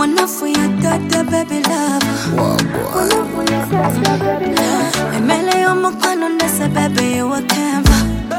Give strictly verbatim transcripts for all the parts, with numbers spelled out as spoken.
wanna for your dada baby love. Wanna for your dada baby love. Emele yo mukano ndese baby you a canva.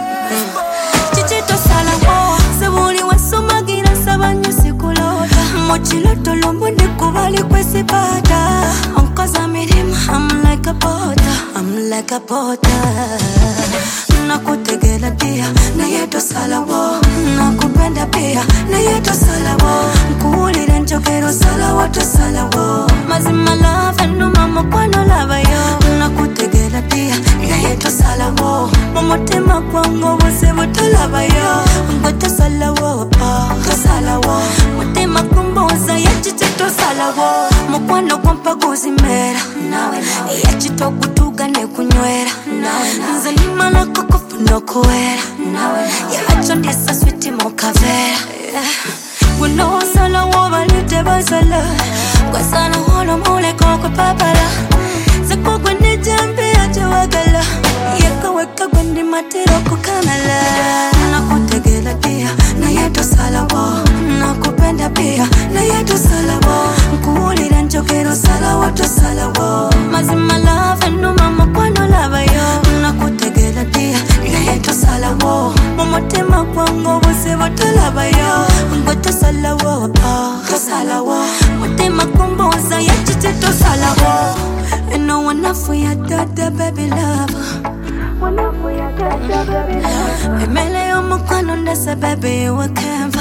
Chichito sala wo, sebuli wesumagira sabanyu sikulota. Mochiloto lombo ndikubali kwesipata. Onkoza mirima, I'm like a potter, I'm like a potter. Nakutegela dia, na yeto sala wo. Nakupenda pia, na yeto sala wo. Nkuulira njogero sala watu sala wo. Mazima love enu mama kwano lava yo. Nakutegela dia, na yeto sala wo. Mumutema kwango bose butulava yo. Ngoto sala wo, to sala wo. Mutema kumboza yachiche to sala wo. Mukwano kwampa kuzimera, yachito kutuga ne kunywera. Nzalima na koko no kuera. Yacho ndesa switi mokavera. Kuno sala wo balite basala. Kwa sana hono mule koko papala. Zako kwenye jambi ache wagala. Yeka weka kwenye matiro kukamala. Nakutegela dia, na yeto sala wo. Nakupenda pia, na yeto sala wo. Nkuulira njogero sala watu sala wo. Mazima love enu mama kwano lava yo. Nakutegela dia, na yeto sala wo. Mumutema kwango bose butulava yo. Ngoto sala wo, to sala wo. Mutema kumboza yachiche to sala wo. Eno wanna for your dada baby love. Wanna for your dada baby love. Emele yo mukano ndese baby you a canva.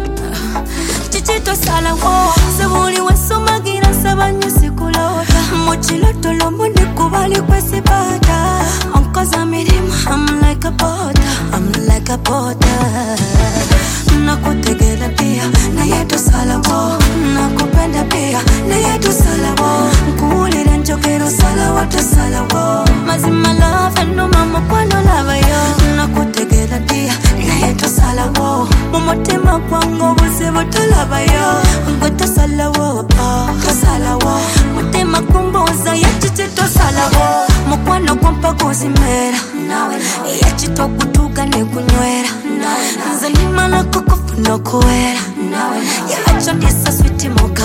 Chichito sala wo, sebuli wesumagira sabanyu sikulota. Mochiloto lombo ndikubali kwesipata. Onkoza mirima, I'm like a potter, I'm like a potter. Nakutegela dia, na yeto sala wo. Nakupenda pia, na yeto sala wo. Nkuulira njogero sala watu sala wo. Mazima love enu mama kwano lava yo. Nakutegela dia, na yeto sala wo. Mumutema kwango bose butulava yo. Ngoto sala wo, to sala wo. Mutema kumboza yachiche to sala wo. Mukwano kwampa kuzimera, yachito kutuga ne kunywera. Nzalima na koko no kuera. Yacho ndesa switi moka